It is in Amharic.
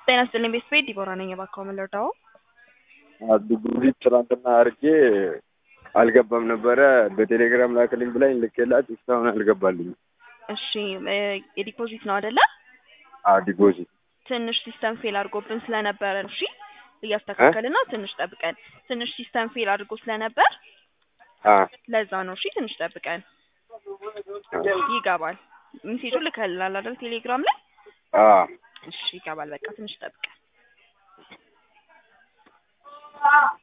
ጤና ይስጥልኝ ቤተሰቤ ዲቦራ ነኝ እባክዎ ምን ልርዳዎ? ዲፖዚት ትናንትና አድርጌ አልገባም ነበረ በቴሌግራም ላክልኝ ብላኝ ልኬላት እስካሁን አልገባልኝም። እሺ የዲፖዚት ነው አይደለ? ዲፖዚት ትንሽ ሲስተም ፌል አድርጎብን ስለነበረ ነው። እሺ እያስተካከልን ነው። ትንሽ ጠብቀን። ትንሽ ሲስተም ፌል አድርጎ ስለነበር ለዛ ነው። እሺ ትንሽ ጠብቀን ይገባል። ሜሴጁ ልከልናል አይደል ቴሌግራም ላይ? እሺ ይገባል። በቃ ትንሽ ጠብቀን